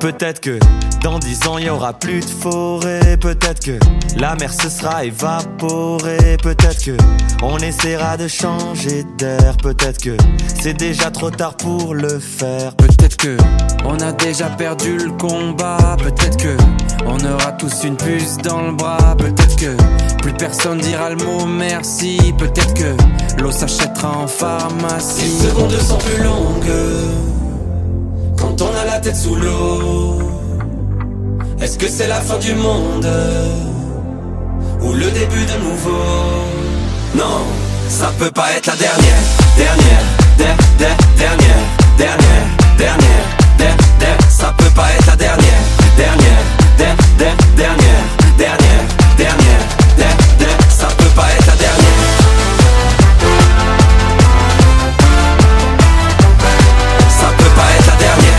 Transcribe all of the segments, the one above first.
Peut-être que dans 10 ans y aura plus de forêt. Peut-être que la mer se sera évaporée. Peut-être que on essaiera de changer d'air. Peut-être que c'est déjà trop tard pour le faire. Peut-être que on a déjà perdu le combat. Peut-être que on aura tous une puce dans le bras. Peut-être que plus personne dira le mot merci. Peut-être que l'eau s'achètera en pharmacie. Les secondes sont plus longues quand on a la tête sous l'eau. Est-ce que c'est la fin du monde ou le début de nouveau? Non, ça peut pas être la dernière. Ça peut pas être la dernière. Ça peut pas être la dernière. Ça peut pas être la dernière.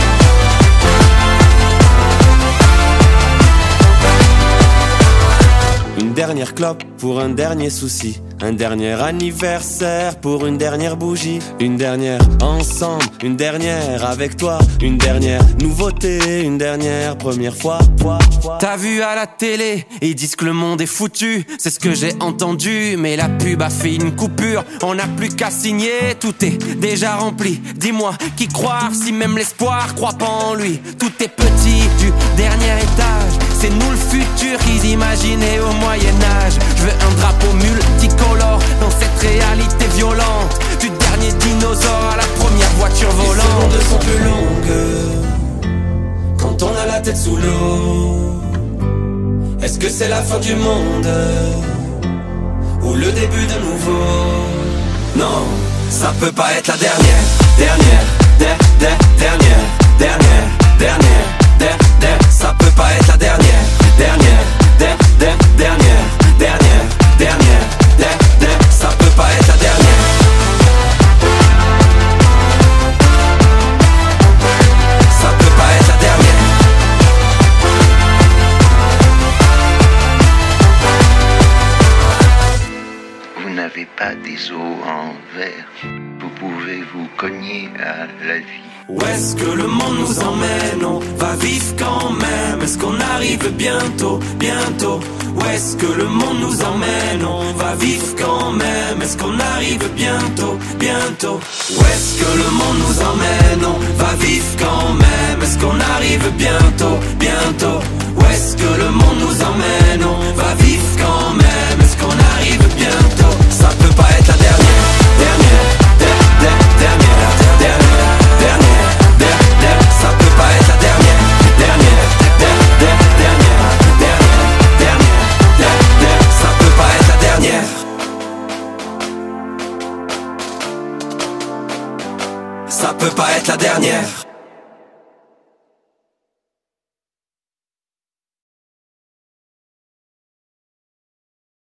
Une dernière clope pour un dernier souci. Un dernier anniversaire pour une dernière bougie. Une dernière ensemble, une dernière avec toi. Une dernière nouveauté, une dernière première fois. T'as vu à la télé, ils disent que le monde est foutu. C'est ce que j'ai entendu, mais la pub a fait une coupure. On n'a plus qu'à signer, tout est déjà rempli. Dis-moi, qui croire si même l'espoir croit pas en lui? Tout est petit du dernier étage. C'est nous le futur qu'ils imaginaient au Moyen-Âge. Je veux un drapeau multicolore dans cette réalité violente. Du dernier dinosaure à la première voiture volante. Les secondes sont plus longues quand on a la tête sous l'eau. Est-ce que c'est la fin du monde ou le début de nouveau? Non, ça peut pas être la dernière. Ça peut pas être la dernière. Ça peut pas être la dernière. Ça peut pas être la dernière. Vous n'avez pas des os en verre. Vous pouvez vous cogner à la vie. Où est-ce que le monde nous emmène? On va vivre quand même. Est-ce qu'on arrive bientôt? Où est-ce que le monde nous emmène? On va vivre quand même. Est-ce qu'on arrive bientôt? Où est-ce que le monde nous emmène? On va vivre quand même. Est-ce qu'on arrive bientôt? Où est-ce que le monde nous emmène? On va vivre quand même. Est-ce qu'on arrive bientôt? Ça peut pas être la dernière. Ça peut pas être la dernière. Ça peut pas être la dernière. Ça peut pas être la dernière.